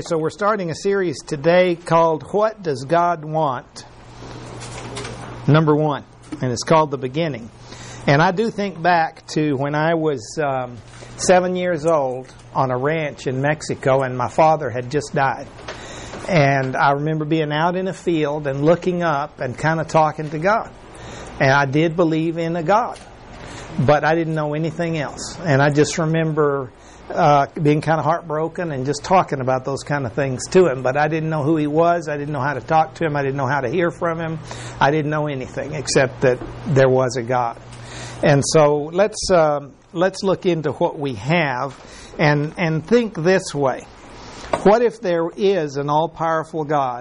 So we're starting a series today called What Does God Want? Number 1. And it's called The Beginning. And I do think back to when I was 7 years old on a ranch in Mexico, and my father had just died. And I remember being out in a field and looking up and kind of talking to God. And I did believe in a God, but I didn't know anything else. And I just remember being kind of heartbroken and just talking about those kind of things to him. But I didn't know who he was. I didn't know how to talk to him. I didn't know how to hear from him. I didn't know anything except that there was a God. And so let's look into what we have and think this way. What if there is an all-powerful God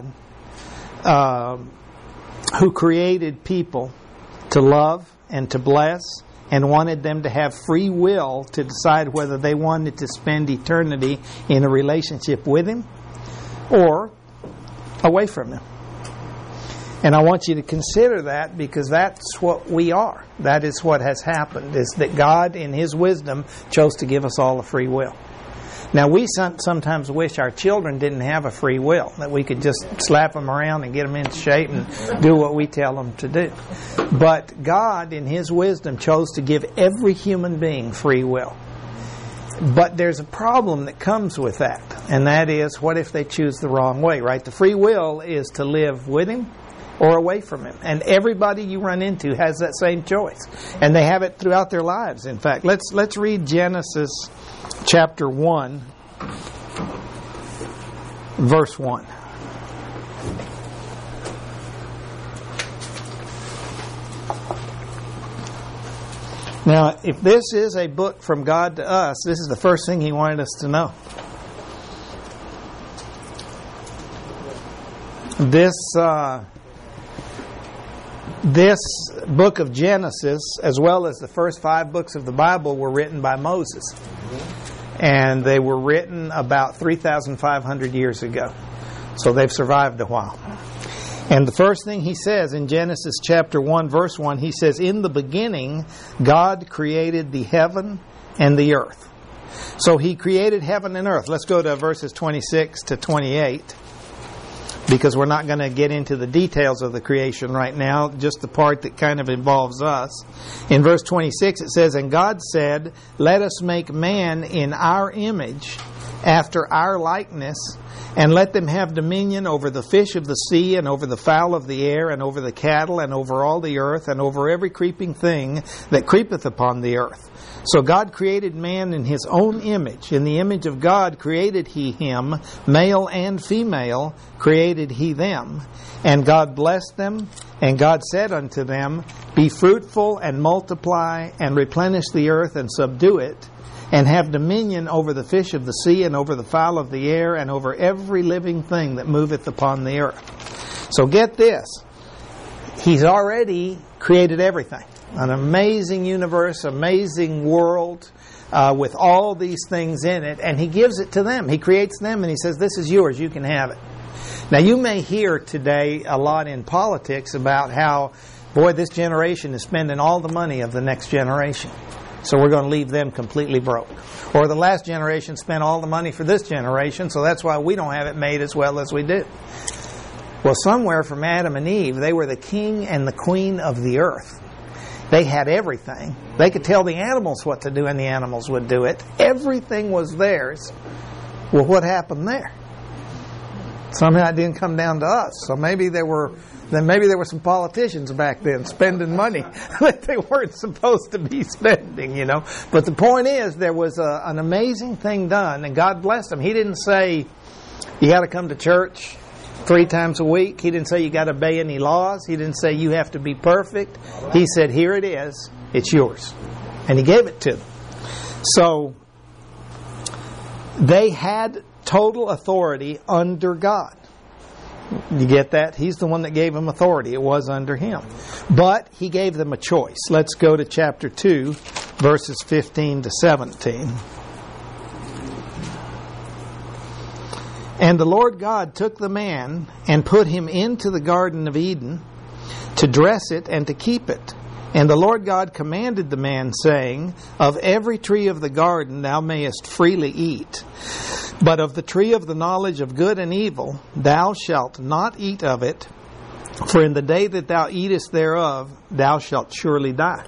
who created people to love and to bless and wanted them to have free will to decide whether they wanted to spend eternity in a relationship with Him or away from Him? And I want you to consider that, because that's what we are. That is what has happened, is that God in His wisdom chose to give us all a free will. Now, we sometimes wish our children didn't have a free will, that we could just slap them around and get them into shape and do what we tell them to do. But God, in His wisdom, chose to give every human being free will. But there's a problem that comes with that, and that is, what if they choose the wrong way, right? The free will is to live with Him or away from Him. And everybody you run into has that same choice. And they have it throughout their lives, in fact. Let's read Genesis chapter 1, verse 1. Now, if this is a book from God to us, this is the first thing He wanted us to know. This book of Genesis, as well as the first 5 books of the Bible, were written by Moses. And they were written about 3,500 years ago. So they've survived a while. And the first thing he says in Genesis chapter 1, verse 1, he says, "In the beginning, God created the heaven and the earth." So He created heaven and earth. Let's go to verses 26 to 28. Because we're not going to get into the details of the creation right now, just the part that kind of involves us. In verse 26 it says, "And God said, let us make man in our image, after our likeness, and let them have dominion over the fish of the sea, and over the fowl of the air, and over the cattle, and over all the earth, and over every creeping thing that creepeth upon the earth." So God created man in His own image. In the image of God created He him, male and female created He them. And God blessed them, and God said unto them, "Be fruitful and multiply, and replenish the earth and subdue it, and have dominion over the fish of the sea, and over the fowl of the air, and over every living thing that moveth upon the earth." So get this. He's already created everything. An amazing universe, amazing world with all these things in it. And He gives it to them. He creates them and He says, "This is yours. You can have it." Now, you may hear today a lot in politics about how, boy, this generation is spending all the money of the next generation, so we're going to leave them completely broke. Or the last generation spent all the money for this generation, so that's why we don't have it made as well as we do. Well, somewhere from Adam and Eve, they were the king and the queen of the earth. They had everything. They could tell the animals what to do, and the animals would do it. Everything was theirs. Well, what happened there? Somehow it didn't come down to us. So maybe there were some politicians back then spending money that they weren't supposed to be spending, you know. But the point is, there was an amazing thing done, and God blessed them. He didn't say, you got to come to church 3 times a week. He didn't say you got to obey any laws. He didn't say you have to be perfect. He said, here it is. It's yours. And He gave it to them. So they had total authority under God. You get that? He's the one that gave them authority. It was under Him. But He gave them a choice. Let's go to chapter 2, verses 15 to 17. "And the Lord God took the man and put him into the Garden of Eden to dress it and to keep it. And the Lord God commanded the man, saying, Of every tree of the garden thou mayest freely eat, But of the tree of the knowledge of good and evil, thou shalt not eat of it, for in the day that thou eatest thereof, thou shalt surely die.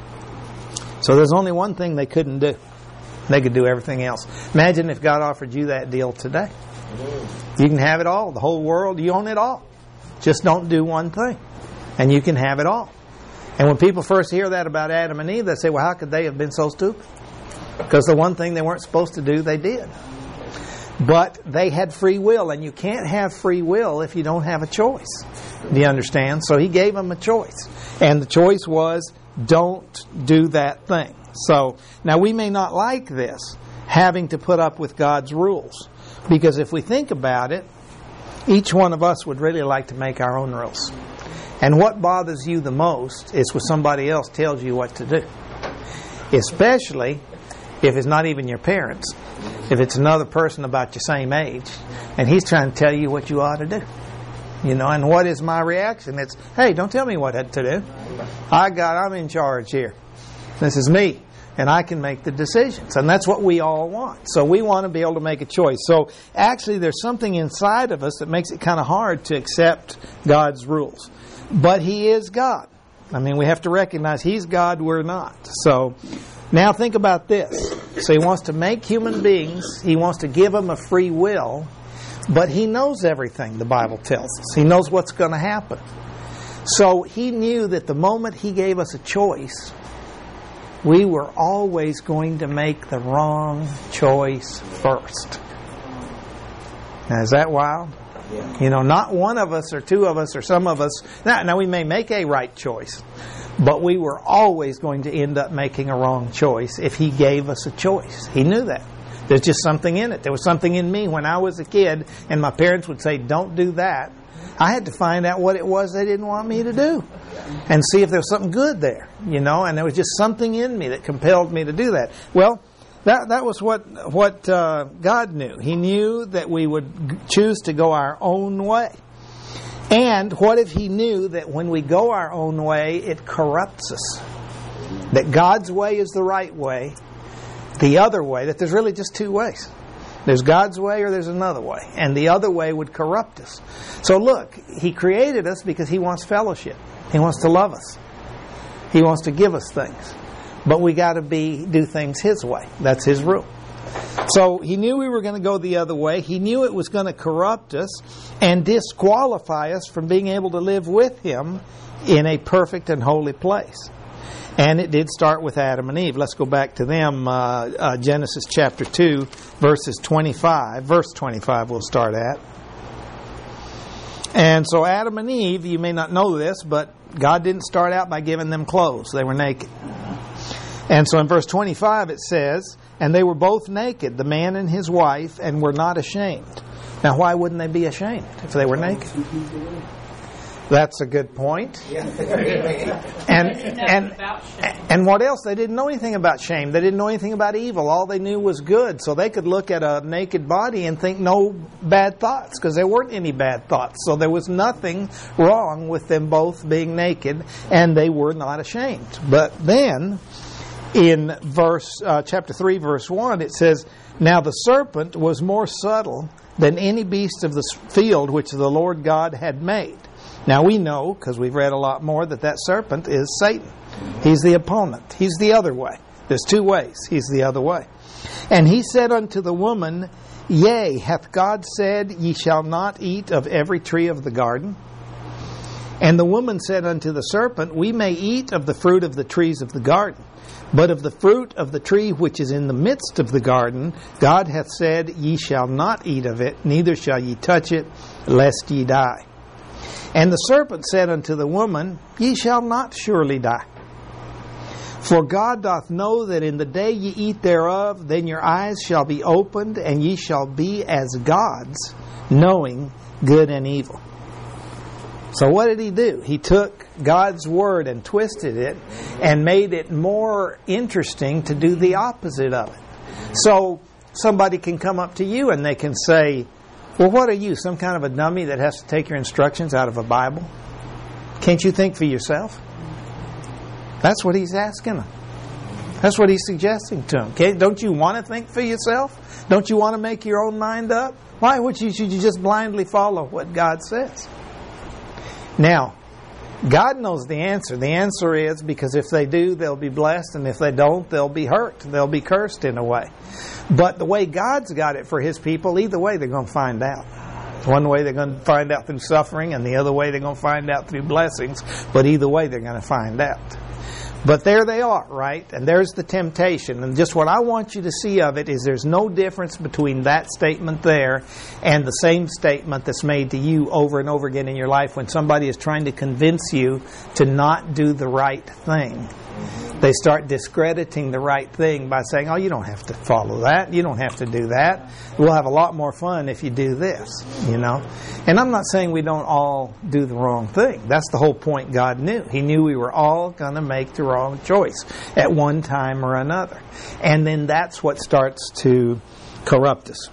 So there's only one thing they couldn't do. They could do everything else. Imagine if God offered you that deal today. You can have it all. The whole world, you own it all. Just don't do one thing. And you can have it all. And when people first hear that about Adam and Eve, they say, well, how could they have been so stupid? Because the one thing they weren't supposed to do, they did. But they had free will, and you can't have free will if you don't have a choice. Do you understand? So he gave them a choice. And the choice was, don't do that thing. So, now we may not like this, having to put up with God's rules. Because if we think about it, each one of us would really like to make our own rules. And what bothers you the most is when somebody else tells you what to do. Especially if it's not even your parents. If it's another person about your same age, and he's trying to tell you what you ought to do. You know, and what is my reaction? It's, hey, don't tell me what to do. I'm in charge here. This is me, and I can make the decisions. And that's what we all want. So we want to be able to make a choice. So actually there's something inside of us that makes it kind of hard to accept God's rules. But He is God. I mean, we have to recognize He's God, we're not. So now think about this. So He wants to make human beings. He wants to give them a free will. But He knows everything, the Bible tells us. He knows what's going to happen. So He knew that the moment He gave us a choice, we were always going to make the wrong choice first. Now, is that wild? Yeah. You know, not one of us or two of us or some of us. Now we may make a right choice, but we were always going to end up making a wrong choice if He gave us a choice. He knew that. There's just something in it. There was something in me when I was a kid and my parents would say, don't do that. I had to find out what it was they didn't want me to do and see if there was something good there, you know, and there was just something in me that compelled me to do that. Well, that was what God knew. He knew that we would choose to go our own way. And what if He knew that when we go our own way, it corrupts us? That God's way is the right way, the other way, that there's really just two ways. There's God's way or there's another way. And the other way would corrupt us. So look, He created us because He wants fellowship. He wants to love us. He wants to give us things. But we got to do things His way. That's His rule. So He knew we were going to go the other way. He knew it was going to corrupt us and disqualify us from being able to live with Him in a perfect and holy place. And it did start with Adam and Eve. Let's go back to them. Genesis chapter 2, verses 25. Verse 25 we'll start at. And so Adam and Eve, you may not know this, but God didn't start out by giving them clothes. They were naked. And so in verse 25 it says, and they were both naked, the man and his wife, and were not ashamed. Now why wouldn't they be ashamed if they were naked? That's a good point. And what else? They didn't know anything about shame. They didn't know anything about evil. All they knew was good. So they could look at a naked body and think no bad thoughts, because there weren't any bad thoughts. So there was nothing wrong with them both being naked, and they were not ashamed. But then in chapter 3, verse 1, it says, now the serpent was more subtle than any beast of the field which the Lord God had made. Now we know, because we've read a lot more, that serpent is Satan. He's the opponent. He's the other way. There's two ways. He's the other way. And he said unto the woman, yea, hath God said, ye shall not eat of every tree of the garden? And the woman said unto the serpent, we may eat of the fruit of the trees of the garden. But of the fruit of the tree which is in the midst of the garden, God hath said, ye shall not eat of it, neither shall ye touch it, lest ye die. And the serpent said unto the woman, ye shall not surely die. For God doth know that in the day ye eat thereof, then your eyes shall be opened, and ye shall be as gods, knowing good and evil. So what did he do? He took God's word and twisted it and made it more interesting to do the opposite of it. So somebody can come up to you and they can say, well, what are you, some kind of a dummy that has to take your instructions out of a Bible? Can't you think for yourself? That's what he's asking them. That's what he's suggesting to him. Okay? Don't you want to think for yourself? Don't you want to make your own mind up? Why should you just blindly follow what God says? Now, God knows the answer. The answer is because if they do, they'll be blessed, and if they don't, they'll be hurt. They'll be cursed in a way. But the way God's got it for His people, either way they're going to find out. One way they're going to find out through suffering, and the other way they're going to find out through blessings. But either way they're going to find out. But there they are, right? And there's the temptation. And just what I want you to see of it is there's no difference between that statement there and the same statement that's made to you over and over again in your life when somebody is trying to convince you to not do the right thing. They start discrediting the right thing by saying, oh, you don't have to follow that. You don't have to do that. We'll have a lot more fun if you do this, you know. And I'm not saying we don't all do the wrong thing. That's the whole point God knew. He knew we were all going to make the wrong choice at one time or another. And then that's what starts to corrupt us.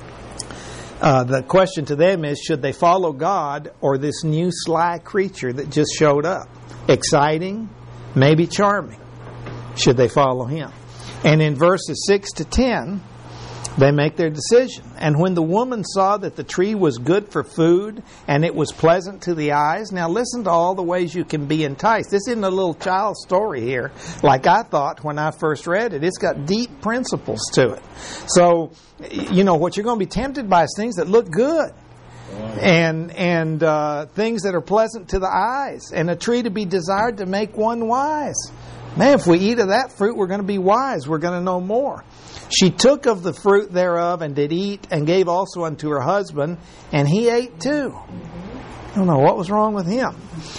The question to them is, should they follow God or this new sly creature that just showed up? Exciting, maybe charming. Should they follow him? And in verses 6 to 10, they make their decision. And when the woman saw that the tree was good for food and it was pleasant to the eyes. Now listen to all the ways you can be enticed. This isn't a little child story here like I thought when I first read it. It's got deep principles to it. So, you know, what you're going to be tempted by is things that look good. And things that are pleasant to the eyes, and a tree to be desired to make one wise. Man, if we eat of that fruit, we're going to be wise. We're going to know more. She took of the fruit thereof and did eat, and gave also unto her husband, and he ate too. I don't know what was wrong with him.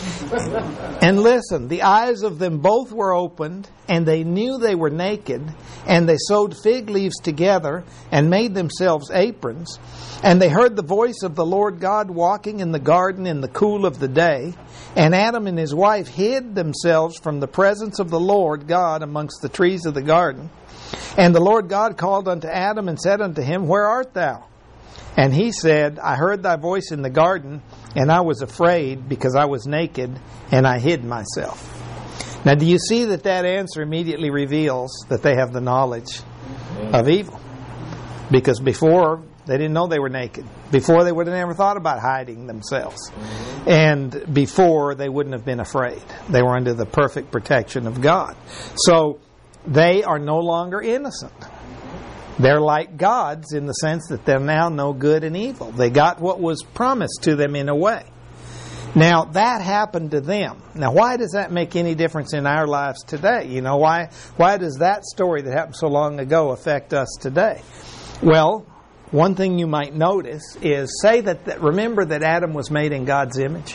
And listen, the eyes of them both were opened, and they knew they were naked, and they sewed fig leaves together and made themselves aprons. And they heard the voice of the Lord God walking in the garden in the cool of the day. And Adam and his wife hid themselves from the presence of the Lord God amongst the trees of the garden. And the Lord God called unto Adam and said unto him, Where art thou? And he said, I heard thy voice in the garden, and I was afraid because I was naked, and I hid myself. Now, do you see that answer immediately reveals that they have the knowledge of evil? Because before, they didn't know they were naked. Before, they would have never thought about hiding themselves. And before, they wouldn't have been afraid. They were under the perfect protection of God. So, they are no longer innocent. They're like gods in the sense that they now know good and evil. They got what was promised to them in a way. Now, that happened to them. Now, why does that make any difference in our lives today? You know, why does that story that happened so long ago affect us today? Well, one thing you might notice is, remember that Adam was made in God's image?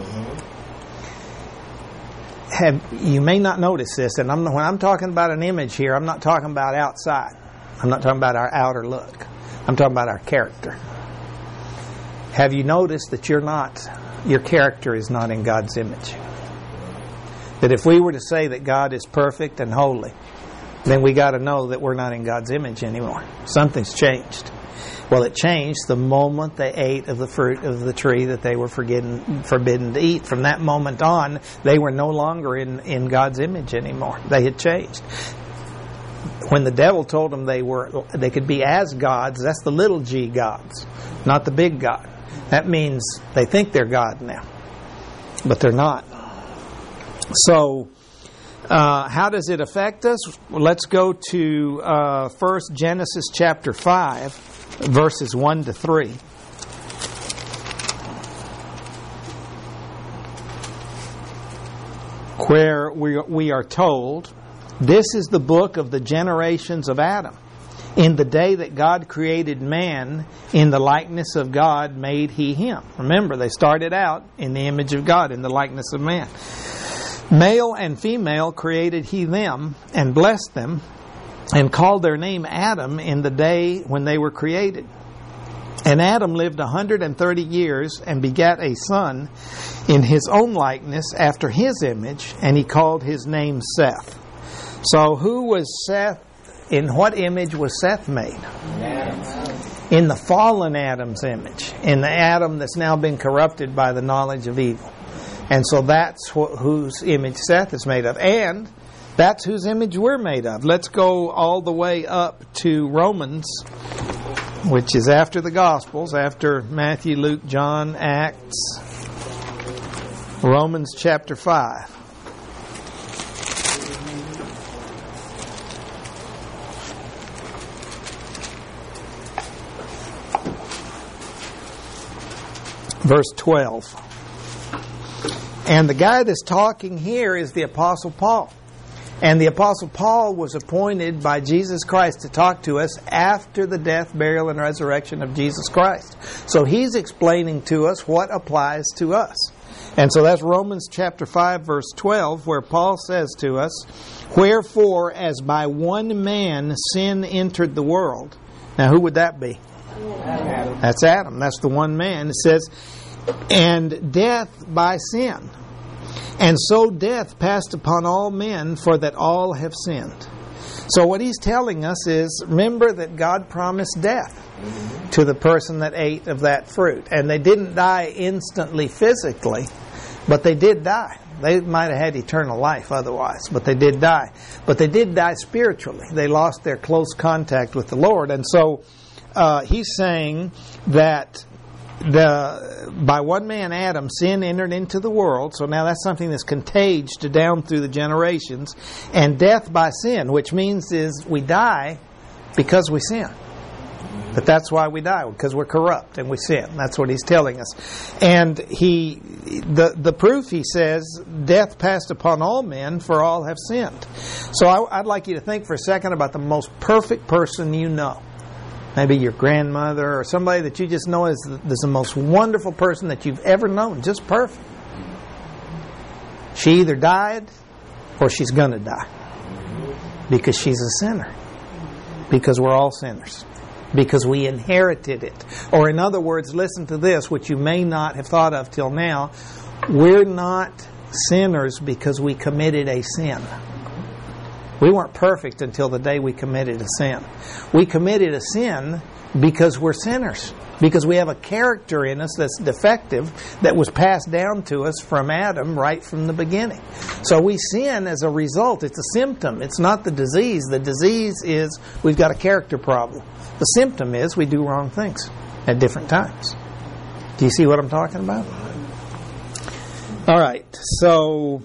You may not notice this, and when I'm talking about an image here, I'm not talking about outside. I'm not talking about our outer look. I'm talking about our character. Have you noticed that your character is not in God's image? That if we were to say that God is perfect and holy, then we got to know that we're not in God's image anymore. Something's changed. Well, it changed the moment they ate of the fruit of the tree that they were forbidden to eat. From that moment on, they were no longer in God's image anymore. They had changed. When the devil told them they could be as gods, that's the little g gods, not the big God. That means they think they're God now, but they're not. So, how does it affect us? Well, let's go to first Genesis chapter 5, verses 1 to 3. Where we are told, this is the book of the generations of Adam. In the day that God created man, in the likeness of God made he him. Remember, they started out in the image of God, in the likeness of man. Male and female created he them, and blessed them, and called their name Adam in the day when they were created. And Adam lived 130 years, and begat a son in his own likeness, after his image, and he called his name Seth. So who was Seth? In what image was Seth made? In the fallen Adam's image. In the Adam that's now been corrupted by the knowledge of evil. And so that's whose image Seth is made of. And That's whose image we're made of. Let's go all the way up to Romans, which is after the Gospels, after Matthew, Luke, John, Acts. Romans chapter 5. Verse 12. And the guy that's talking here is the Apostle Paul. And the Apostle Paul was appointed by Jesus Christ to talk to us after the death, burial, and resurrection of Jesus Christ. So he's explaining to us what applies to us. And so that's Romans chapter 5, verse 12, where Paul says to us, "Wherefore, as by one man sin entered the world." Now, who would that be? Adam. That's Adam. That's the one man. It says, "And death by sin. And so death passed upon all men, for that all have sinned." So what he's telling us is, remember that God promised death to the person that ate of that fruit. And they didn't die instantly physically, but they did die. They might have had eternal life otherwise, but they did die. But they did die spiritually. They lost their close contact with the Lord. And so he's saying that by one man, Adam, sin entered into the world. So now that's something that's contaged down through the generations. And death by sin, which means is we die because we sin. But that's why we die, because we're corrupt and we sin. That's what he's telling us. And the proof, he says, death passed upon all men, for all have sinned. So I'd like you to think for a second about the most perfect person you know. Maybe your grandmother or somebody that you just know is the most wonderful person that you've ever known. Just perfect. She either died or she's going to die. Because she's a sinner. Because we're all sinners. Because we inherited it. Or in other words, listen to this, which you may not have thought of till now. We're not sinners because we committed a sin. We weren't perfect until the day we committed a sin. We committed a sin because we're sinners. Because we have a character in us that's defective, that was passed down to us from Adam right from the beginning. So we sin as a result. It's a symptom. It's not the disease. The disease is we've got a character problem. The symptom is we do wrong things at different times. Do you see what I'm talking about? All right. So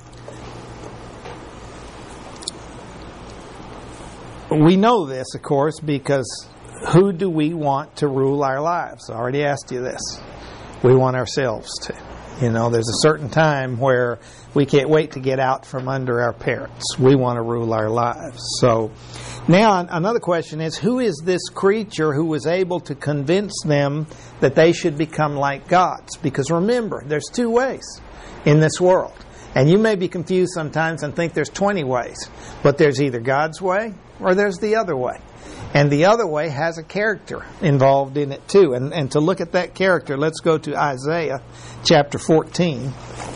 we know this, of course, because who do we want to rule our lives? I already asked you this. We want ourselves to. There's a certain time where we can't wait to get out from under our parents. We want to rule our lives. So now another question is, who is this creature who was able to convince them that they should become like gods? Because remember, there's two ways in this world. And you may be confused sometimes and think there's 20 ways. But there's either God's way or there's the other way. And the other way has a character involved in it too. And to look at that character, let's go to Isaiah chapter 14.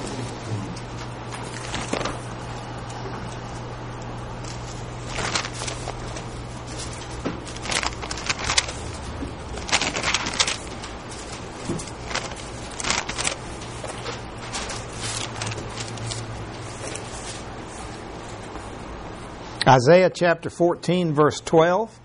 Isaiah chapter 14, verse 12.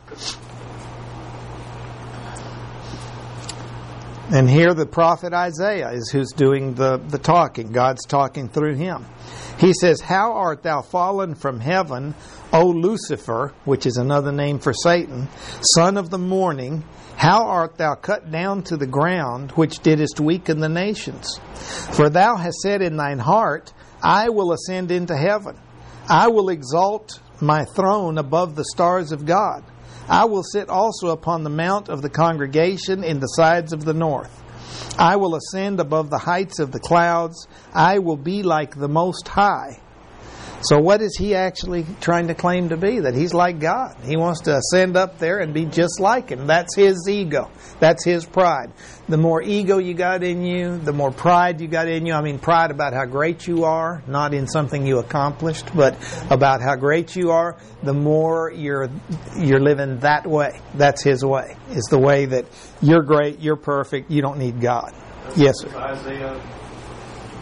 And here the prophet Isaiah is who's doing the talking. God's talking through him. He says, "How art thou fallen from heaven, O Lucifer," which is another name for Satan, "son of the morning. How art thou cut down to the ground, which didst weaken the nations? For thou hast said in thine heart, I will ascend into heaven. I will exalt my throne above the stars of God. I will sit also upon the mount of the congregation in the sides of the north. I will ascend above the heights of the clouds. I will be like the Most High." So what is he actually trying to claim to be? That he's like God. He wants to ascend up there and be just like him. That's his ego. That's his pride. The more ego you got in you, the more pride you got in you. I mean pride about how great you are, not in something you accomplished, but about how great you are, the more you're living that way. That's his way. It's the way that you're great, you're perfect, you don't need God. Yes, sir. Isaiah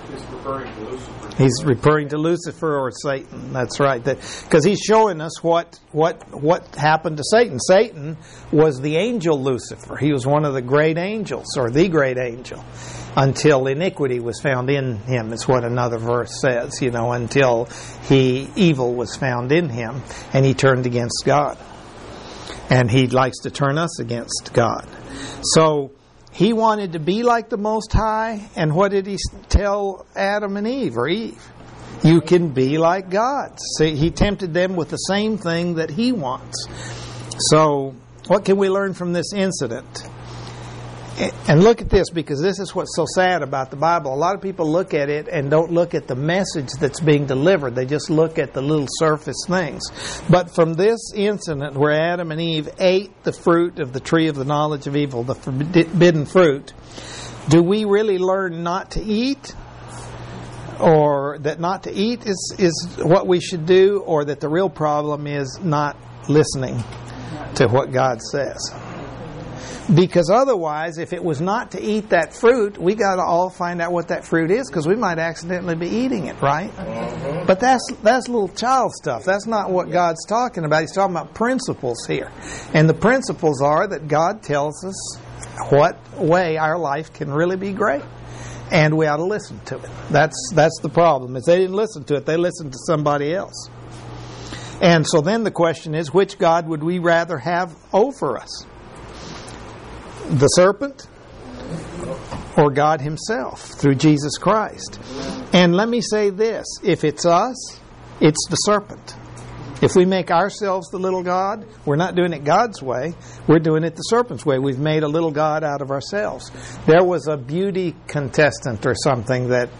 He's referring to Lucifer. He's referring to Lucifer or Satan. That's right. Because he's showing us what happened to Satan. Satan was the angel Lucifer. He was one of the great angels, or the great angel, until iniquity was found in him, is what another verse says, until evil was found in him, and he turned against God. And he likes to turn us against God. So he wanted to be like the Most High, and what did he tell Adam and Eve, or Eve? You can be like God. See, he tempted them with the same thing that he wants. So, what can we learn from this incident? And look at this, because this is what's so sad about the Bible. A lot of people look at it and don't look at the message that's being delivered. They just look at the little surface things. But from this incident where Adam and Eve ate the fruit of the tree of the knowledge of evil, the forbidden fruit, do we really learn not to eat? Or that not to eat is what we should do? Or that the real problem is not listening to what God says? Because otherwise, if it was not to eat that fruit, we got to all find out what that fruit is, because we might accidentally be eating it, right? But that's little child stuff. That's not what God's talking about. He's talking about principles here. And the principles are that God tells us what way our life can really be great. And we ought to listen to it. That's the problem. If they didn't listen to it, they listened to somebody else. And so then the question is, which God would we rather have over us? The serpent or God himself through Jesus Christ? And let me say this, if it's us, it's the serpent. If we make ourselves the little God, we're not doing it God's way, we're doing it the serpent's way. We've made a little God out of ourselves. There was a beauty contestant or something that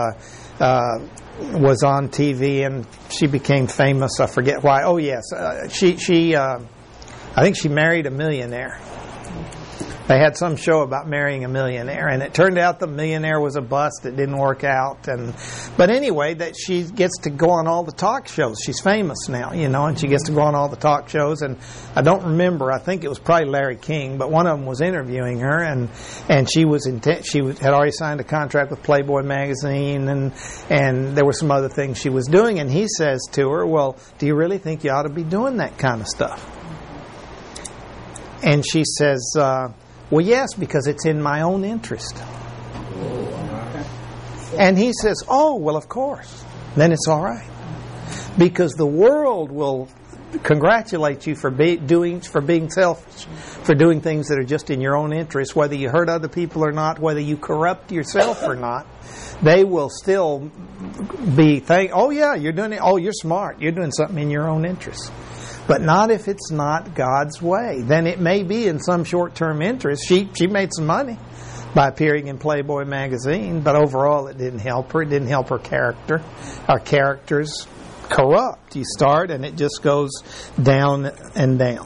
was on TV, and she became famous. I forget why. Oh yes, I think she married a millionaire. They had some show about marrying a millionaire, and it turned out the millionaire was a bust. It didn't work out. But anyway, that she gets to go on all the talk shows. She's famous now, and she gets to go on all the talk shows. And I don't remember. I think it was probably Larry King, but one of them was interviewing her, and she had already signed a contract with Playboy magazine, and there were some other things she was doing. And he says to her, "Well, do you really think you ought to be doing that kind of stuff?" And she says, "Well, yes, because it's in my own interest." And he says, "Oh, well, of course. Then it's all right. Because the world will congratulate you for being selfish, for doing things that are just in your own interest, whether you hurt other people or not, whether you corrupt yourself or not. They will still be thinking, oh, yeah, you're doing it. Oh, you're smart. You're doing something in your own interest." But not if it's not God's way. Then it may be in some short-term interest. She made some money by appearing in Playboy magazine, but overall it didn't help her. It didn't help her character. Our character's corrupt. You start and it just goes down and down.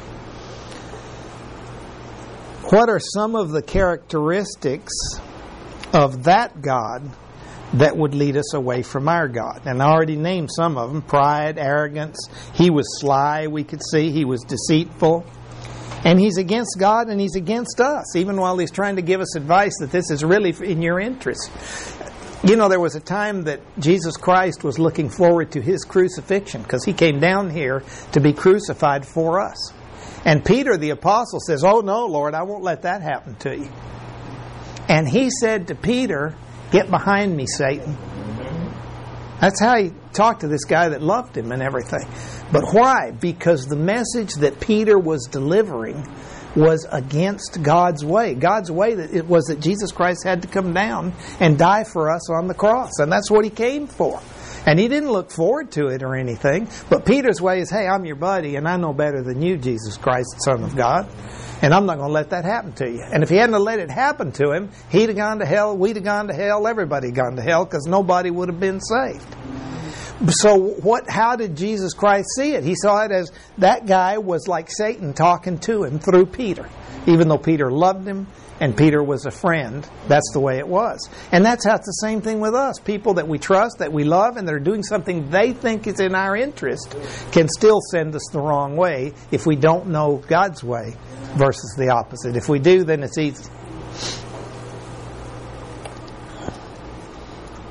What are some of the characteristics of that God that would lead us away from our God? And I already named some of them. Pride, arrogance. He was sly, we could see. He was deceitful. And he's against God and he's against us, even while he's trying to give us advice that this is really in your interest. There was a time that Jesus Christ was looking forward to his crucifixion, because he came down here to be crucified for us. And Peter the apostle says, "Oh no, Lord, I won't let that happen to you." And he said to Peter, "Get behind me, Satan." That's how he talked to this guy that loved him and everything. But why? Because the message that Peter was delivering was against God's way. God's way was that Jesus Christ had to come down and die for us on the cross. And that's what he came for. And he didn't look forward to it or anything. But Peter's way is, hey, I'm your buddy and I know better than you, Jesus Christ, the Son of God. And I'm not going to let that happen to you. And if he hadn't let it happen to him, he'd have gone to hell, we'd have gone to hell, everybody had gone to hell, because nobody would have been saved. So how did Jesus Christ see it? He saw it as that guy was like Satan talking to him through Peter. Even though Peter loved him and Peter was a friend, that's the way it was. And that's how it's the same thing with us. People that we trust, that we love, and that are doing something they think is in our interest can still send us the wrong way if we don't know God's way versus the opposite. If we do, then it's easy.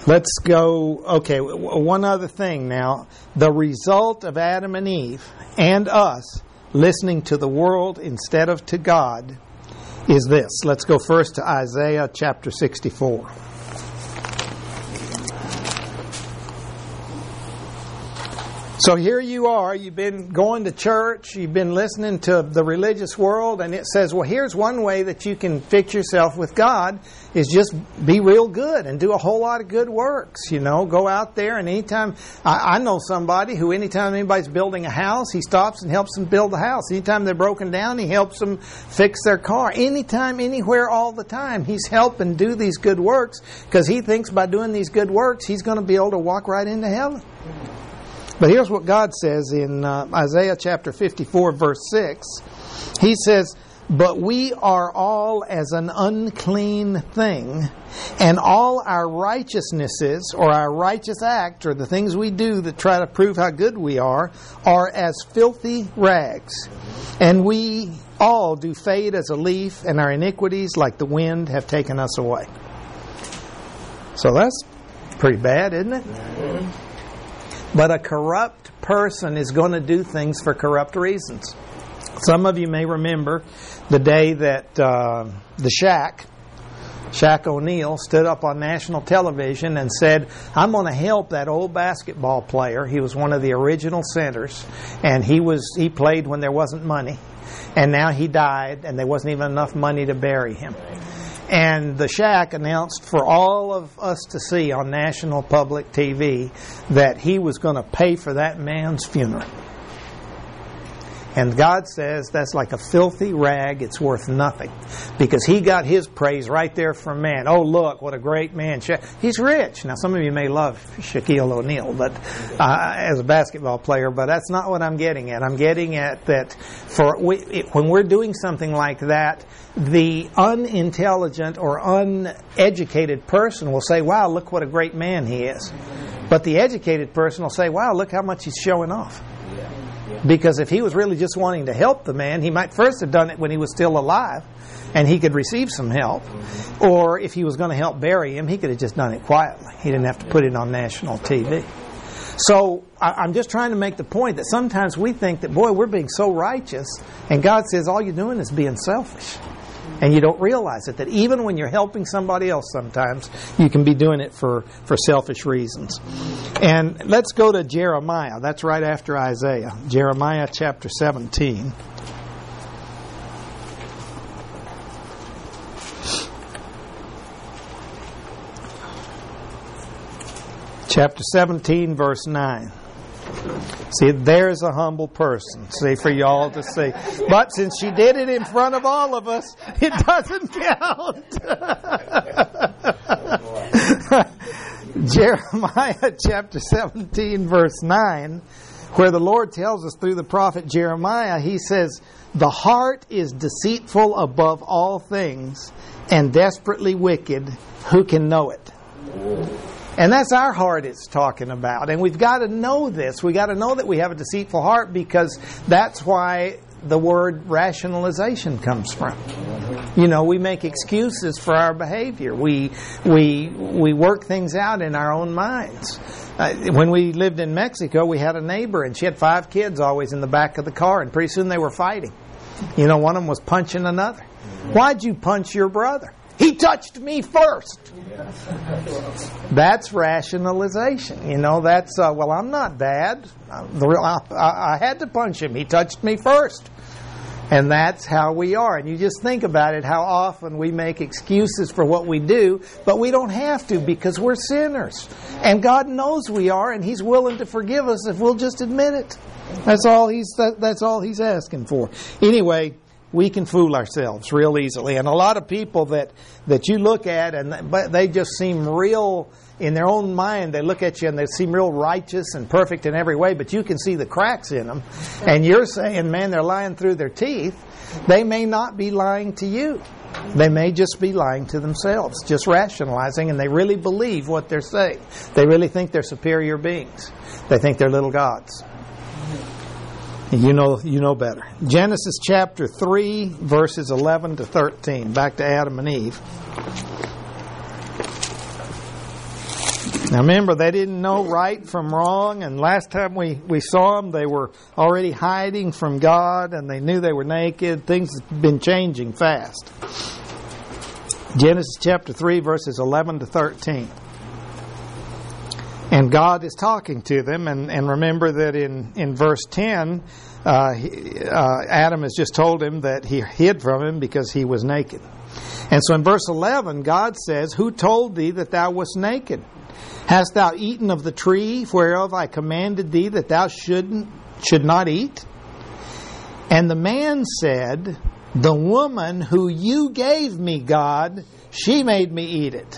Let's go. Okay, one other thing now. The result of Adam and Eve and us listening to the world instead of to God is this. Let's go first to Isaiah chapter 64. So here you are, you've been going to church, you've been listening to the religious world, and it says, well, here's one way that you can fix yourself with God, is just be real good and do a whole lot of good works. You know, go out there, and anytime, I know somebody who anytime anybody's building a house, he stops and helps them build the house. Anytime they're broken down, he helps them fix their car. Anytime, anywhere, all the time, he's helping do these good works, because he thinks by doing these good works, he's going to be able to walk right into heaven. But here's what God says in Isaiah chapter 54, verse 6. He says, "But we are all as an unclean thing, and all our righteousnesses, or our righteous act, or the things we do that try to prove how good we are as filthy rags. And we all do fade as a leaf, and our iniquities, like the wind, have taken us away." So that's pretty bad, isn't it? But a corrupt person is going to do things for corrupt reasons. Some of you may remember the day that the Shaq O'Neal, stood up on national television and said, "I'm going to help that old basketball player." He was one of the original centers, and he played when there wasn't money. And now he died, and there wasn't even enough money to bury him. And the Shaq announced for all of us to see on national public TV that he was going to pay for that man's funeral. And God says that's like a filthy rag. It's worth nothing. Because he got his praise right there from man. Oh, look, what a great man. He's rich. Now, some of you may love Shaquille O'Neal as a basketball player, but that's not what I'm getting at. I'm getting at that when we're doing something like that, the unintelligent or uneducated person will say, "Wow, look what a great man he is." But the educated person will say, "Wow, look how much he's showing off." Because if he was really just wanting to help the man, he might first have done it when he was still alive and he could receive some help. Or if he was going to help bury him, he could have just done it quietly. He didn't have to put it on national TV. So I'm just trying to make the point that sometimes we think that, boy, we're being so righteous, and God says all you're doing is being selfish. And you don't realize it, that even when you're helping somebody else sometimes, you can be doing it for selfish reasons. And let's go to Jeremiah. That's right after Isaiah. Jeremiah chapter 17. Chapter 17, verse 9. See, there's a humble person. See, for y'all to see. But since she did it in front of all of us, it doesn't count. Jeremiah chapter 17, verse 9, where the Lord tells us through the prophet Jeremiah, he says, "The heart is deceitful above all things and desperately wicked. Who can know it?" And that's our heart it's talking about. And we've got to know this. We've got to know that we have a deceitful heart, because that's why the word rationalization comes from. You know, we make excuses for our behavior. We work things out in our own minds. When we lived in Mexico, we had a neighbor, and she had 5 kids always in the back of the car, and pretty soon they were fighting. You know, one of them was punching another. "Why'd you punch your brother?" "He touched me first." That's rationalization. You know, that's, well, I'm not bad. I had to punch him. He touched me first. And that's how we are. And you just think about it, how often we make excuses for what we do, but we don't have to, because we're sinners. And God knows we are, and He's willing to forgive us if we'll just admit it. That's all He's asking for. Anyway, we can fool ourselves real easily. And a lot of people that you look at, but they just seem real in their own mind. They look at you and they seem real righteous and perfect in every way, but you can see the cracks in them. And you're saying, man, they're lying through their teeth. They may not be lying to you. They may just be lying to themselves, just rationalizing, and they really believe what they're saying. They really think they're superior beings. They think they're little gods. You know better. Genesis chapter 3, verses 11 to 13. Back to Adam and Eve. Now remember, they didn't know right from wrong, and last time we saw them, they were already hiding from God, and they knew they were naked. Things have been changing fast. Genesis chapter 3, verses 11 to 13. And God is talking to them, and remember that in verse 10, Adam has just told him that he hid from him because he was naked. And so in verse 11, God says, "Who told thee that thou wast naked? Hast thou eaten of the tree whereof I commanded thee that thou should not eat?" And the man said, "The woman who you gave me, God, she made me eat it."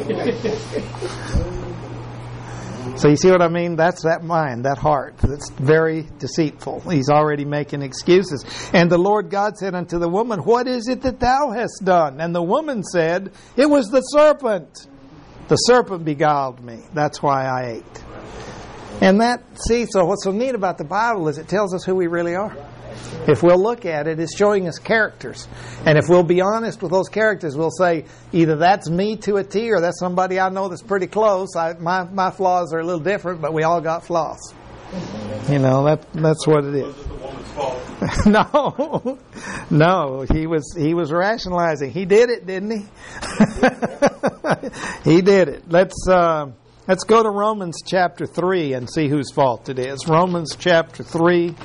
So you see what I mean? That's that mind, that heart. That's very deceitful. He's already making excuses. And the Lord God said unto the woman, "What is it that thou hast done?" And the woman said, "It was the serpent. The serpent beguiled me. That's why I ate." And so what's so neat about the Bible is it tells us who we really are. If we'll look at it, it's showing us characters. And if we'll be honest with those characters, we'll say, either that's me to a T, or that's somebody I know that's pretty close. My flaws are a little different, but we all got flaws. You know, that's what it is. No, he was rationalizing. He did it, didn't he? He did it. Let's go to Romans chapter 3 and see whose fault it is. Romans chapter 3,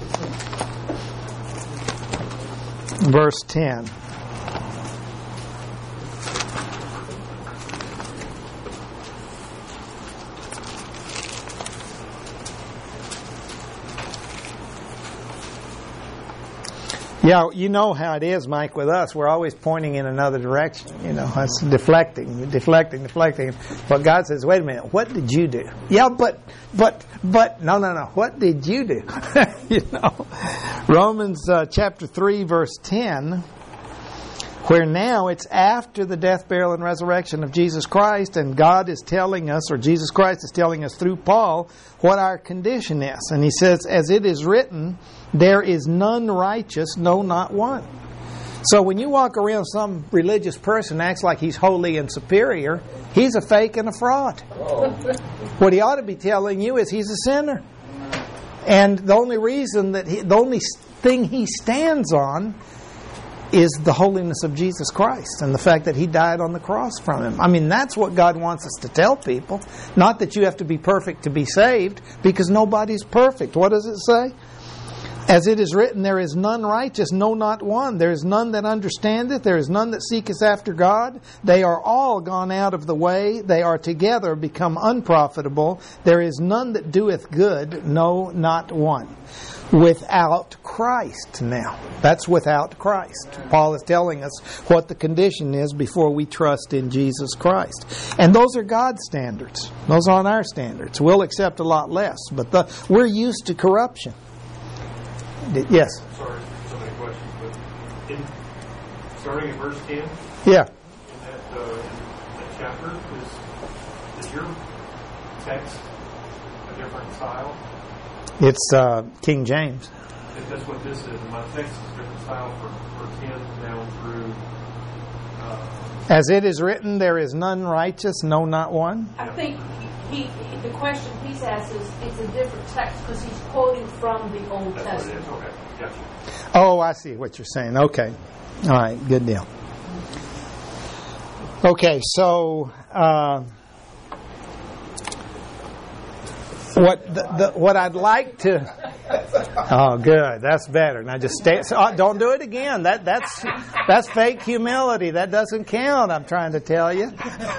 verse 10. Yeah, you know how it is, Mike, with us. We're always pointing in another direction. You know, it's deflecting. But God says, wait a minute, what did you do? Yeah, but, no. What did you do? You know, Romans chapter 3, verse 10, where now it's after the death, burial, and resurrection of Jesus Christ, and God is telling us, or Jesus Christ is telling us through Paul, what our condition is. And he says, as it is written, there is none righteous, no, not one. So when you walk around, some religious person acts like he's holy and superior, he's a fake and a fraud. What he ought to be telling you is he's a sinner. And the only thing he stands on is the holiness of Jesus Christ and the fact that He died on the cross from Him. I mean, that's what God wants us to tell people. Not that you have to be perfect to be saved, because nobody's perfect. What does it say? As it is written, there is none righteous, no, not one. There is none that understandeth. There is none that seeketh after God. They are all gone out of the way. They are together become unprofitable. There is none that doeth good, no, not one. Without Christ now. That's without Christ. Paul is telling us what the condition is before we trust in Jesus Christ. And those are God's standards. Those aren't our standards. We'll accept a lot less. But we're used to corruption. Yes? Sorry, so many questions. But starting in verse 10? Yeah. In that chapter, is your text a different style? It's King James. If that's what this is, my text is a different style for 10 down through... As it is written, there is none righteous, no, not one. I think the question he's asked is it's a different text because he's quoting from the Old Testament. Okay, gotcha. Oh, I see what you're saying. Okay. All right, good deal. Okay, so... What I'd like to... Oh, good. That's better. Now just stay... don't do it again. That's fake humility. That doesn't count, I'm trying to tell you.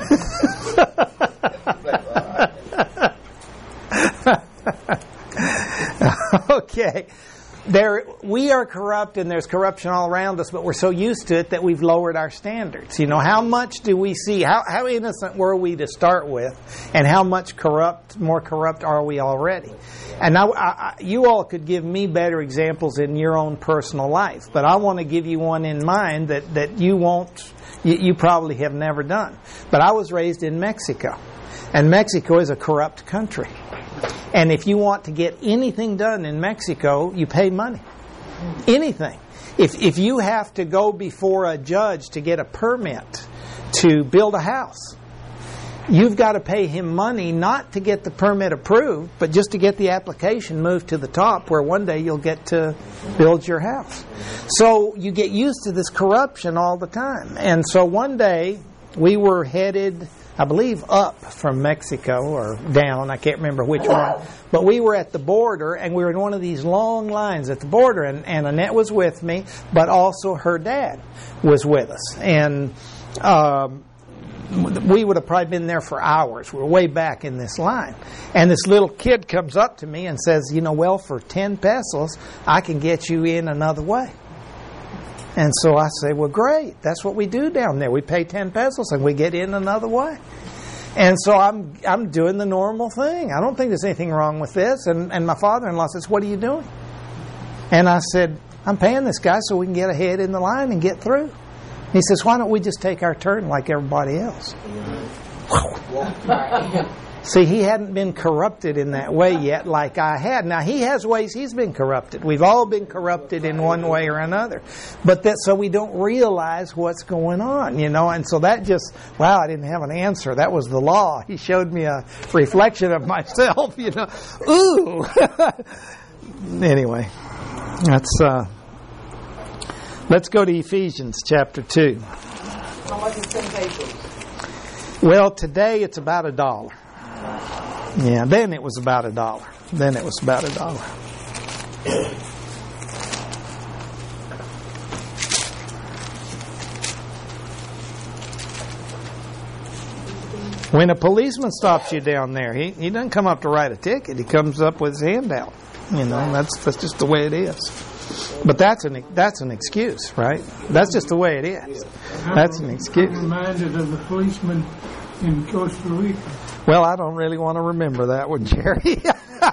Okay. We are corrupt, and there's corruption all around us, but we're so used to it that we've lowered our standards. You know, how much do we see? How innocent were we to start with, and how much more corrupt are we already? And now, you all could give me better examples in your own personal life, but I want to give you one in mind that you probably have never done. But I was raised in Mexico, and Mexico is a corrupt country. And if you want to get anything done in Mexico, you pay money. Anything. If you have to go before a judge to get a permit to build a house, you've got to pay him money not to get the permit approved, but just to get the application moved to the top where one day you'll get to build your house. So you get used to this corruption all the time. And so one day we were headed, I believe, up from Mexico or down, I can't remember which one. But we were at the border, and we were in one of these long lines at the border, and Annette was with me, but also her dad was with us. And we would have probably been there for hours. We were way back in this line. And this little kid comes up to me and says, well, for 10 pesos, I can get you in another way. And so I say, well, great. That's what we do down there. We pay 10 pesos and we get in another way. And so I'm doing the normal thing. I don't think there's anything wrong with this. And my father-in-law says, what are you doing? And I said, I'm paying this guy so we can get ahead in the line and get through. He says, why don't we just take our turn like everybody else? See, he hadn't been corrupted in that way yet like I had. Now, he has ways he's been corrupted. We've all been corrupted in one way or another. But so we don't realize what's going on, And so that just, wow, I didn't have an answer. That was the law. He showed me a reflection of myself, Ooh! Anyway, let's go to Ephesians chapter 2. How much is 10 pesos? Well, today it's about $1. Yeah, then it was about $1. When a policeman stops you down there, he doesn't come up to write a ticket. He comes up with his hand out. That's just the way it is. But that's an excuse, right? That's just the way it is. That's an excuse. I'm reminded of the policeman in Costa Rica. Well, I don't really want to remember that one, Jerry.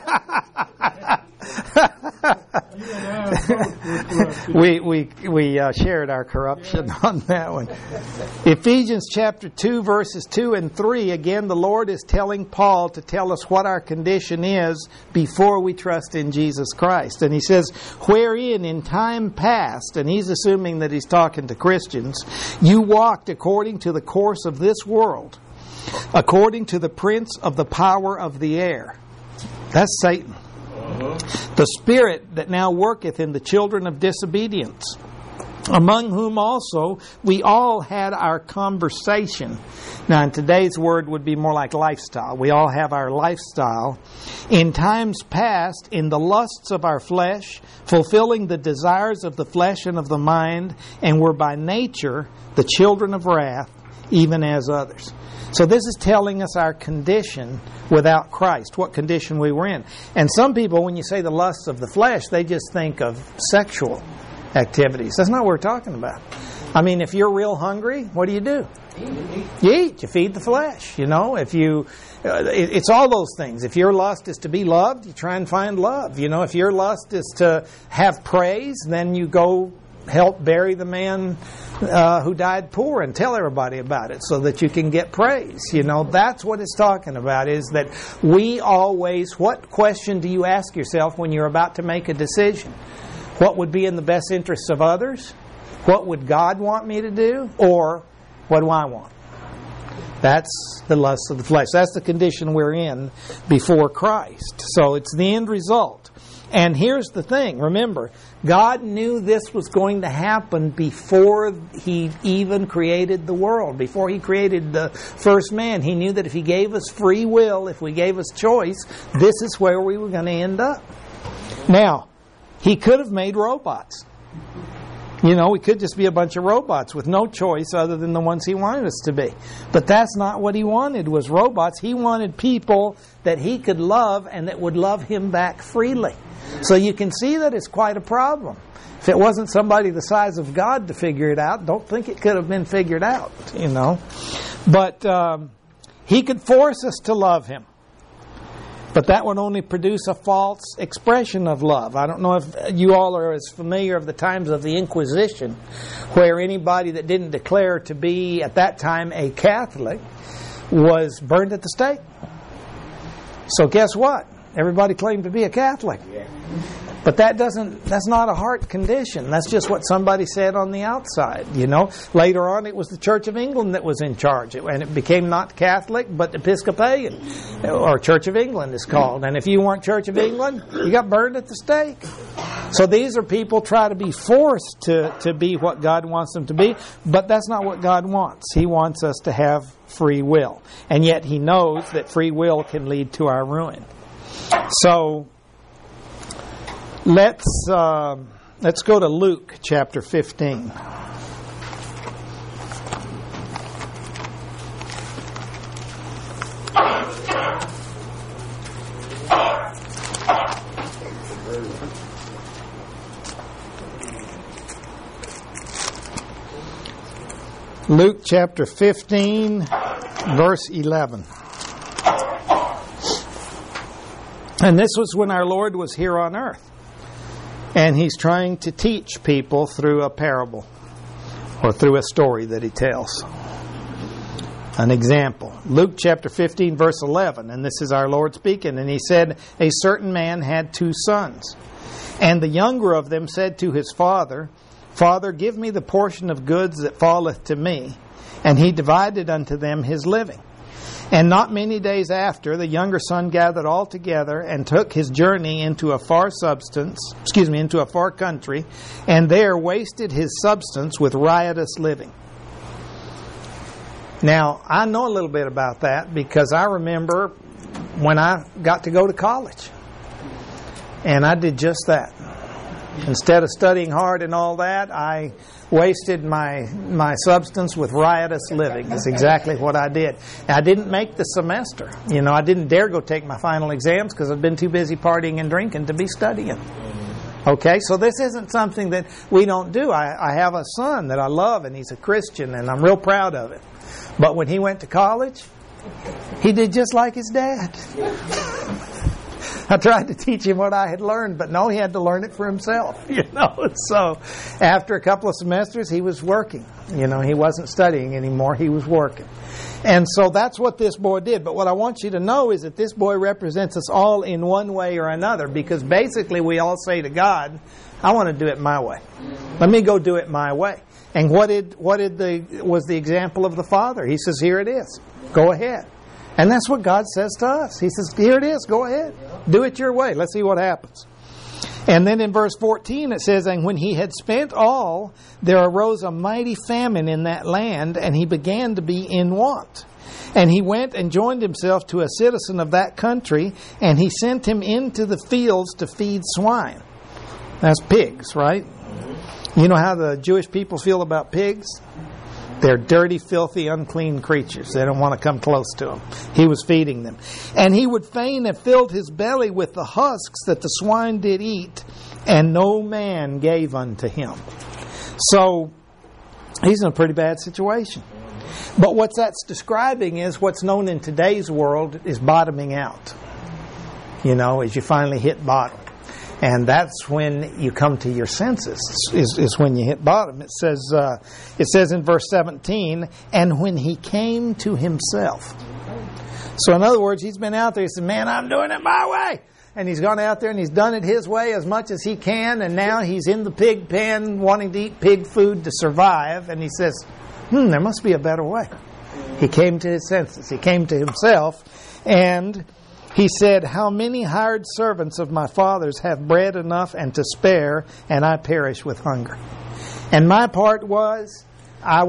we shared our corruption on that one. Ephesians chapter 2, verses 2 and 3. Again, the Lord is telling Paul to tell us what our condition is before we trust in Jesus Christ. And he says, wherein in time past, and he's assuming that he's talking to Christians, you walked according to the course of this world, according to the prince of the power of the air. That's Satan. The spirit that now worketh in the children of disobedience, among whom also we all had our conversation. Now, in today's word would be more like lifestyle. We all have our lifestyle. In times past, in the lusts of our flesh, fulfilling the desires of the flesh and of the mind, and were by nature the children of wrath, even as others. So this is telling us our condition without Christ, what condition we were in. And some people, when you say the lusts of the flesh, they just think of sexual activities. That's not what we're talking about. I mean, if you're real hungry, what do? You eat. You feed the flesh. If you, it's all those things. If your lust is to be loved, you try and find love. If your lust is to have praise, then you go help bury the man who died poor and tell everybody about it so that you can get praise. That's what it's talking about, is that we always, what question do you ask yourself when you're about to make a decision? What would be in the best interests of others? What would God want me to do? Or what do I want? That's the lust of the flesh. That's the condition we're in before Christ. So it's the end result. And here's the thing. Remember, God knew this was going to happen before He even created the world. Before He created the first man, He knew that if He gave us free will, if we gave us choice, this is where we were going to end up. Now, He could have made robots. We could just be a bunch of robots with no choice other than the ones He wanted us to be. But that's not what He wanted, was robots. He wanted people that He could love and that would love Him back freely. So you can see that it's quite a problem. If it wasn't somebody the size of God to figure it out, don't think it could have been figured out, But He could force us to love Him. But that would only produce a false expression of love. I don't know if you all are as familiar of the times of the Inquisition, where anybody that didn't declare to be, at that time, a Catholic was burned at the stake. So guess what? Everybody claimed to be a Catholic. But that's not a heart condition. That's just what somebody said on the outside, you know. Later on, it was the Church of England that was in charge. And it became not Catholic, but Episcopalian, or Church of England is called. And if you weren't Church of England, you got burned at the stake. So these are people try to be forced to be what God wants them to be, but that's not what God wants. He wants us to have free will. And yet He knows that free will can lead to our ruin. So let's go to Luke chapter 15. Luke chapter 15, verse 11. And this was when our Lord was here on earth. And He's trying to teach people through a parable or through a story that He tells. An example. Luke chapter 15, verse 11. And this is our Lord speaking. And He said, "A certain man had 2 sons. And the younger of them said to his father, Father, give me the portion of goods that falleth to me. And he divided unto them his living. And not many days after, the younger son gathered all together and took his journey into a far country, and there wasted his substance with riotous living." Now, I know a little bit about that because I remember when I got to go to college. And I did just that. Instead of studying hard and all that, I wasted my substance with riotous living. That's exactly what I did. And I didn't make the semester. You know, I didn't dare go take my final exams because I'd been too busy partying and drinking to be studying. Okay, so this isn't something that we don't do. I have a son that I love, and he's a Christian, and I'm real proud of it. But when he went to college, he did just like his dad. I tried to teach him what I had learned, but no, he had to learn it for himself, you know. So after a couple of semesters, he was working. You know, he wasn't studying anymore, he was working. And so that's what this boy did. But what I want you to know is that this boy represents us all in one way or another, because basically we all say to God, I want to do it my way. Let me go do it my way. And what was the example of the Father? He says, here it is. Go ahead. And that's what God says to us. He says, here it is. Go ahead. Do it your way. Let's see what happens. And then in verse 14 it says, "And when he had spent all, there arose a mighty famine in that land, and he began to be in want. And he went and joined himself to a citizen of that country, and he sent him into the fields to feed swine." That's pigs, right? You know how the Jewish people feel about pigs? They're dirty, filthy, unclean creatures. They don't want to come close to them. He was feeding them. "And he would fain have filled his belly with the husks that the swine did eat, and no man gave unto him." So, he's in a pretty bad situation. But what that's describing is what's known in today's world is bottoming out. You know, as you finally hit bottom. And that's when you come to your senses, is when you hit bottom. It says in verse 17, "And when he came to himself." So in other words, he's been out there, he said, "Man, I'm doing it my way." And he's gone out there and he's done it his way as much as he can. And now he's in the pig pen wanting to eat pig food to survive. And he says, there must be a better way. He came to his senses. He came to himself. And he said, "How many hired servants of my father's have bread enough and to spare, and I perish with hunger?" And my part was, I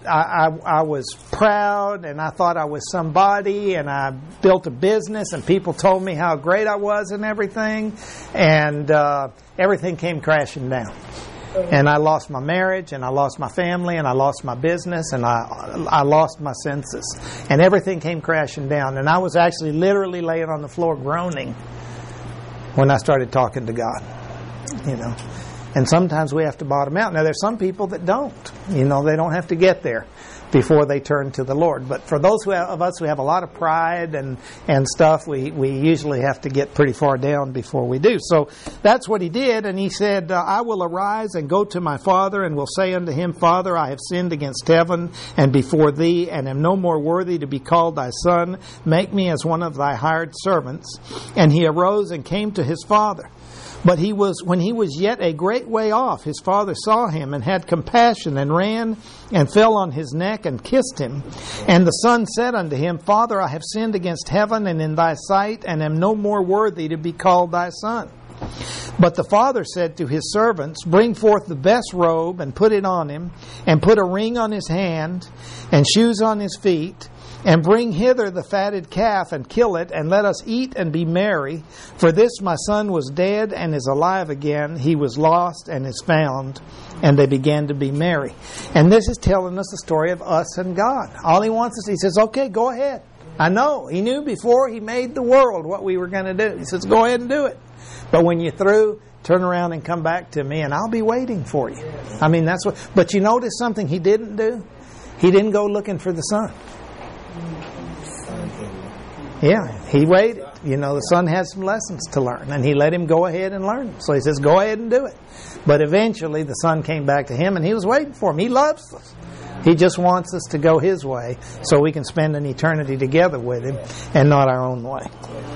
was proud, and I thought I was somebody, and I built a business, and people told me how great I was and everything, and everything came crashing down. And I lost my marriage, and I lost my family, and I lost my business, and I lost my senses. And everything came crashing down. And I was actually literally laying on the floor groaning when I started talking to God. You know. And sometimes we have to bottom out. Now, there's some people that don't. You know, they don't have to get there before they turn to the Lord. But for those of us who have a lot of pride and stuff, we usually have to get pretty far down before we do. So that's what he did. And he said, "I will arise and go to my father, and will say unto him, Father, I have sinned against heaven and before thee, and am no more worthy to be called thy son. Make me as one of thy hired servants. And he arose and came to his father. But when he was yet a great way off, his father saw him and had compassion and ran and fell on his neck and kissed him. And the son said unto him, Father, I have sinned against heaven and in thy sight, and am no more worthy to be called thy son. But the father said to his servants, Bring forth the best robe and put it on him, and put a ring on his hand and shoes on his feet, and bring hither the fatted calf, and kill it, and let us eat and be merry. For this my son was dead, and is alive again. He was lost, and is found. And they began to be merry. And this is telling us the story of us and God. All He wants us, He says, okay, go ahead. I know. He knew before He made the world what we were going to do. He says, go ahead and do it. But when you're through, turn around and come back to me, and I'll be waiting for you. I mean, that's what. But you notice something He didn't do? He didn't go looking for the son. Yeah, He waited. You know, the son had some lessons to learn, and He let him go ahead and learn them. So He says, go ahead and do it. But eventually the son came back to him, and He was waiting for him. He loves us. He just wants us to go His way so we can spend an eternity together with Him and not our own way.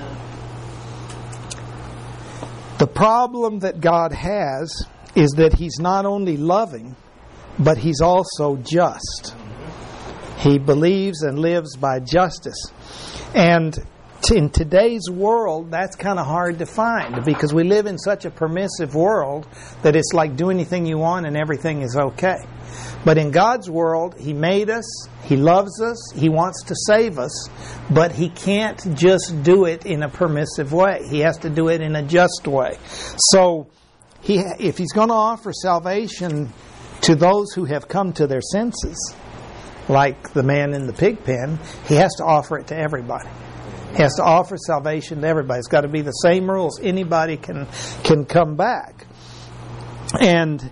The problem that God has is that He's not only loving, but He's also just. He believes and lives by justice. And in today's world, that's kind of hard to find, because we live in such a permissive world that it's like do anything you want and everything is okay. But in God's world, He made us, He loves us, He wants to save us, but He can't just do it in a permissive way. He has to do it in a just way. So if He's going to offer salvation to those who have come to their senses, like the man in the pig pen, He has to offer it to everybody. He has to offer salvation to everybody. It's got to be the same rules. Anybody can come back. And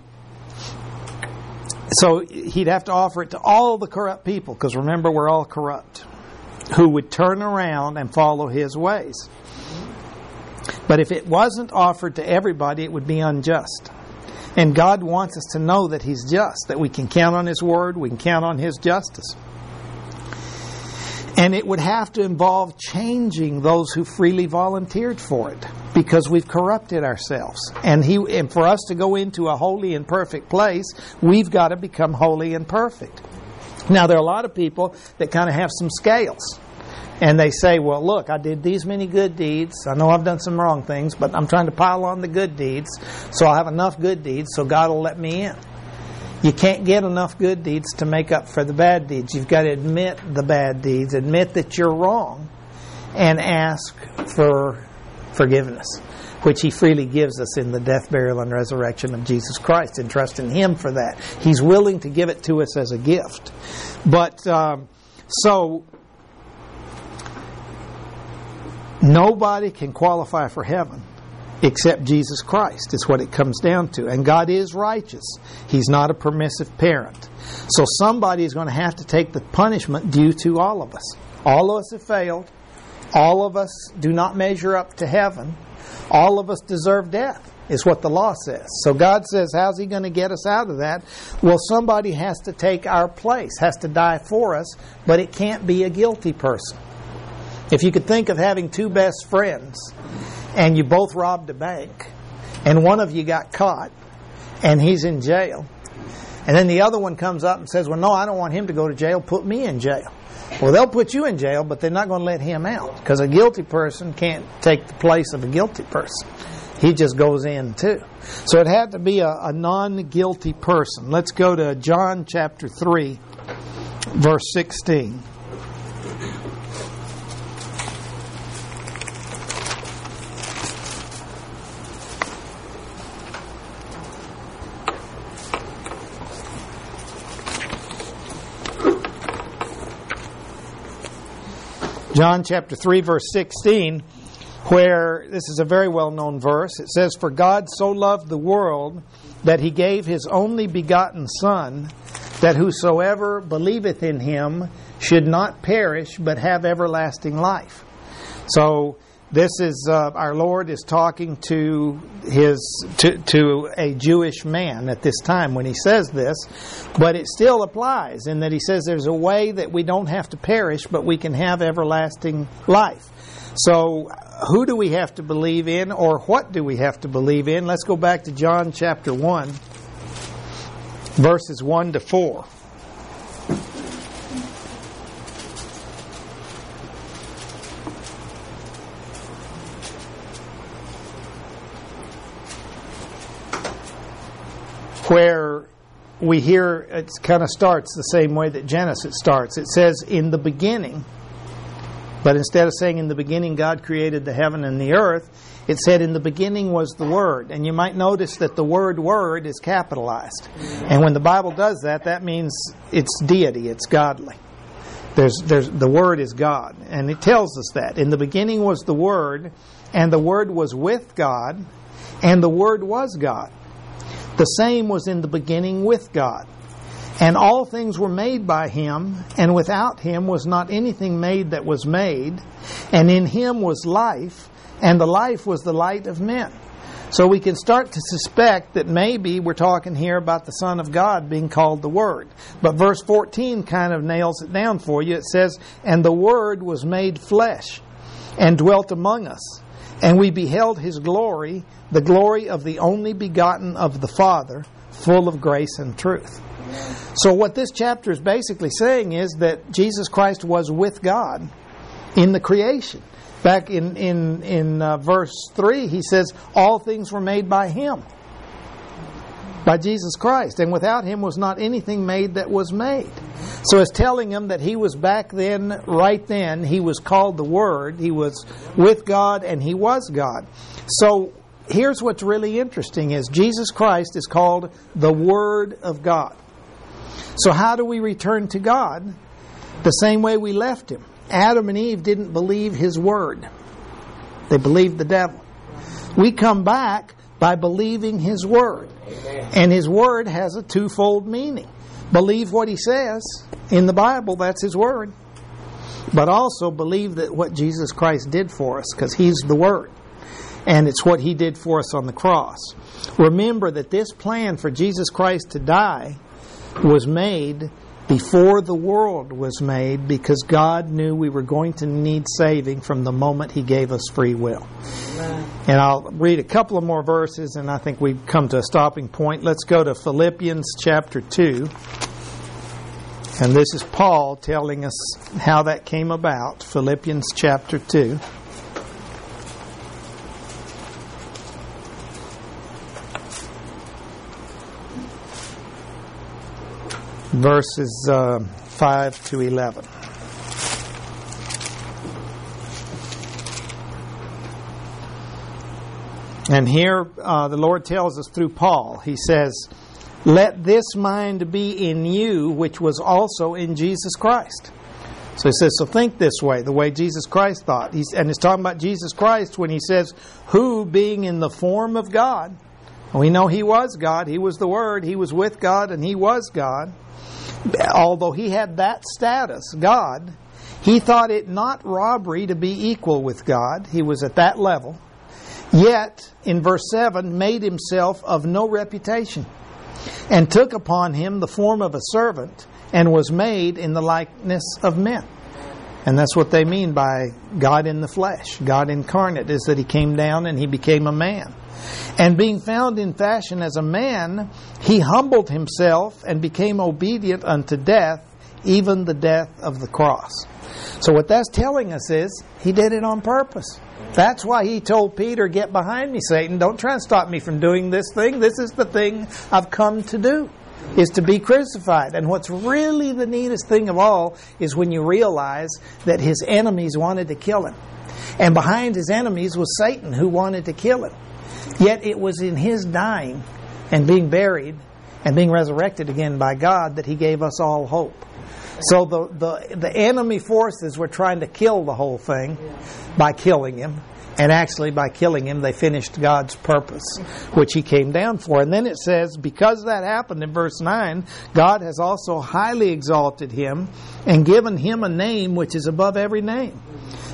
so He'd have to offer it to all the corrupt people, because remember, we're all corrupt, who would turn around and follow His ways. But if it wasn't offered to everybody, it would be unjust. And God wants us to know that He's just, that we can count on His word, we can count on His justice. And it would have to involve changing those who freely volunteered for it, because we've corrupted ourselves. And for us to go into a holy and perfect place, we've got to become holy and perfect. Now, there are a lot of people that kind of have some scales. And they say, well, look, I did these many good deeds. I know I've done some wrong things, but I'm trying to pile on the good deeds, so I'll have enough good deeds so God will let me in. You can't get enough good deeds to make up for the bad deeds. You've got to admit the bad deeds, admit that you're wrong, and ask for forgiveness, which He freely gives us in the death, burial, and resurrection of Jesus Christ, and trust in Him for that. He's willing to give it to us as a gift. But, so, nobody can qualify for heaven except Jesus Christ, is what it comes down to. And God is righteous. He's not a permissive parent. So somebody is going to have to take the punishment due to all of us. All of us have failed. All of us do not measure up to heaven. All of us deserve death, is what the law says. So God says, how's He going to get us out of that? Well, somebody has to take our place, has to die for us, but it can't be a guilty person. If you could think of having two best friends, and you both robbed a bank, and one of you got caught, and he's in jail, and then the other one comes up and says, well, no, I don't want him to go to jail, put me in jail. Well, they'll put you in jail, but they're not going to let him out, because a guilty person can't take the place of a guilty person. He just goes in too. So it had to be a non-guilty person. Let's go to John chapter 3, verse 16. John chapter 3, verse 16, where this is a very well-known verse. It says, For God so loved the world that He gave His only begotten Son, that whosoever believeth in Him should not perish, but have everlasting life. So This is our Lord is talking to a Jewish man at this time when He says this, but it still applies in that He says there's a way that we don't have to perish, but we can have everlasting life. So who do we have to believe in, or what do we have to believe in? Let's go back to John chapter 1, verses 1 to 4. Where we hear it kind of starts the same way that Genesis starts. It says, in the beginning, but instead of saying in the beginning God created the heaven and the earth, it said in the beginning was the Word. And you might notice that the word is capitalized. And when the Bible does that, that means it's deity, it's godly. The Word is God. And it tells us that. In the beginning was the Word, and the Word was with God, and the Word was God. The same was in the beginning with God. And all things were made by Him, and without Him was not anything made that was made. And in Him was life, and the life was the light of men. So we can start to suspect that maybe we're talking here about the Son of God being called the Word. But verse 14 kind of nails it down for you. It says, and the Word was made flesh, and dwelt among us. And we beheld His glory, the glory of the only begotten of the Father, full of grace and truth. So what this chapter is basically saying is that Jesus Christ was with God in the creation. Back in verse 3, he says, all things were made by Him, by Jesus Christ. And without Him was not anything made that was made. So it's telling him that He was back then, right then, He was called the Word, He was with God, and He was God. So here's what's really interesting is Jesus Christ is called the Word of God. So how do we return to God? The same way we left Him. Adam and Eve didn't believe His Word. They believed the devil. We come back by believing His Word. Amen. And His Word has a twofold meaning. Believe what He says in the Bible, that's His Word. But also believe that what Jesus Christ did for us, because He's the Word. And it's what He did for us on the cross. Remember that this plan for Jesus Christ to die was made before the world was made, because God knew we were going to need saving from the moment He gave us free will. Amen. And I'll read a couple of more verses, and I think we've come to a stopping point. Let's go to Philippians chapter 2. And this is Paul telling us how that came about. Philippians chapter 2. Verses 5 to 11. And here the Lord tells us through Paul, He says, let this mind be in you, which was also in Jesus Christ. So He says, so think this way, the way Jesus Christ thought. And He's talking about Jesus Christ when He says, who being in the form of God, we know He was God, He was the Word, He was with God, and He was God. Although He had that status, God, He thought it not robbery to be equal with God. He was at that level. Yet, in verse 7, made Himself of no reputation, and took upon Him the form of a servant, and was made in the likeness of men. And that's what they mean by God in the flesh. God incarnate is that He came down and He became a man. And being found in fashion as a man, He humbled Himself and became obedient unto death, even the death of the cross. So what that's telling us is He did it on purpose. That's why He told Peter, get behind me, Satan. Don't try and stop me from doing this thing. This is the thing I've come to do, is to be crucified. And what's really the neatest thing of all is when you realize that His enemies wanted to kill Him. And behind His enemies was Satan, who wanted to kill Him. Yet it was in His dying and being buried and being resurrected again by God that He gave us all hope. So the enemy forces were trying to kill the whole thing by killing Him. And actually by killing Him, they finished God's purpose, which He came down for. And then it says, because that happened in verse 9, God has also highly exalted Him and given Him a name which is above every name,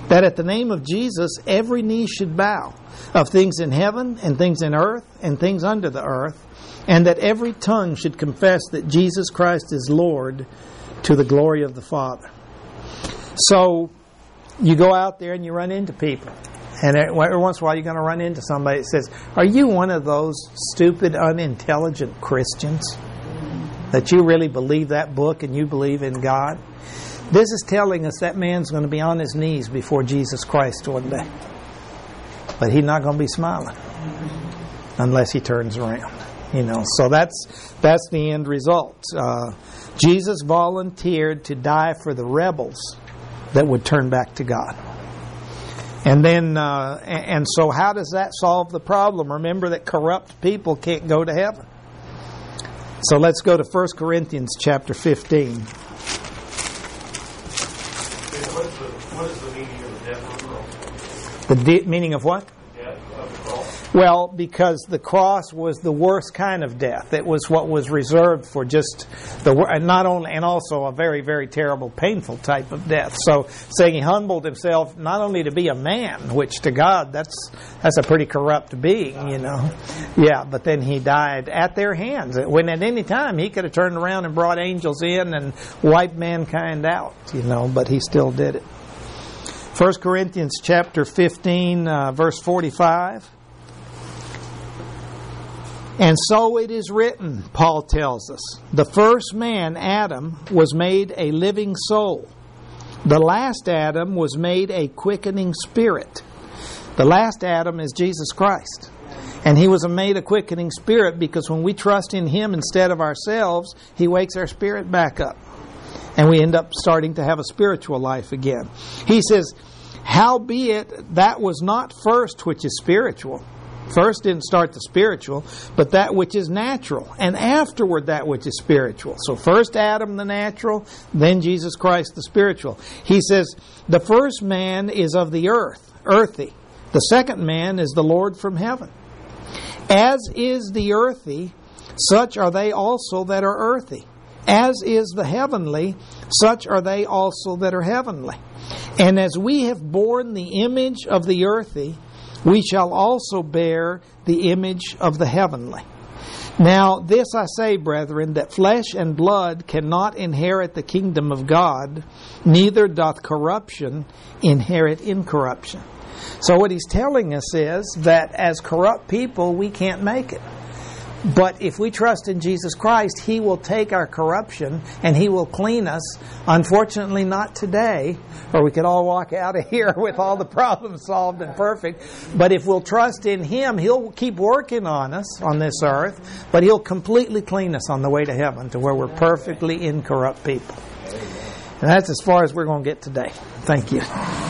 that at the name of Jesus every knee should bow, of things in heaven and things in earth and things under the earth, and that every tongue should confess that Jesus Christ is Lord, to the glory of the Father. So you go out there and you run into people. And every once in a while you're going to run into somebody that says, are you one of those stupid, unintelligent Christians? That you really believe that book and you believe in God? This is telling us that man's going to be on his knees before Jesus Christ one day. But he's not going to be smiling unless he turns around. So that's the end result. Jesus volunteered to die for the rebels that would turn back to God. And then, and so how does that solve the problem? Remember that corrupt people can't go to heaven. So let's go to 1 Corinthians chapter 15. What is the meaning of the death of the cross? The meaning of what? Death of the cross. Well, because the cross was the worst kind of death. It was what was reserved for just not only, and also a very, very terrible, painful type of death. So, saying he humbled himself not only to be a man, which to God that's a pretty corrupt being, Yeah, but then he died at their hands. When at any time he could have turned around and brought angels in and wiped mankind out, but he still did it. 1 Corinthians chapter 15, verse 45. And so it is written, Paul tells us, the first man, Adam, was made a living soul. The last Adam was made a quickening spirit. The last Adam is Jesus Christ. And he was made a quickening spirit because when we trust in him instead of ourselves, he wakes our spirit back up. And we end up starting to have a spiritual life again. He says, howbeit that was not first which is spiritual. First didn't start the spiritual, but that which is natural, and afterward that which is spiritual. So first Adam the natural, then Jesus Christ the spiritual. He says, the first man is of the earth, earthy. The second man is the Lord from heaven. As is the earthy, such are they also that are earthy. As is the heavenly, such are they also that are heavenly. And as we have borne the image of the earthy, we shall also bear the image of the heavenly. Now this I say, brethren, that flesh and blood cannot inherit the kingdom of God, neither doth corruption inherit incorruption. So what he's telling us is that as corrupt people, we can't make it. But if we trust in Jesus Christ, he will take our corruption and he will clean us. Unfortunately, not today, or we could all walk out of here with all the problems solved and perfect. But if we'll trust in him, he'll keep working on us on this earth, but he'll completely clean us on the way to heaven to where we're perfectly incorrupt people. And that's as far as we're going to get today. Thank you.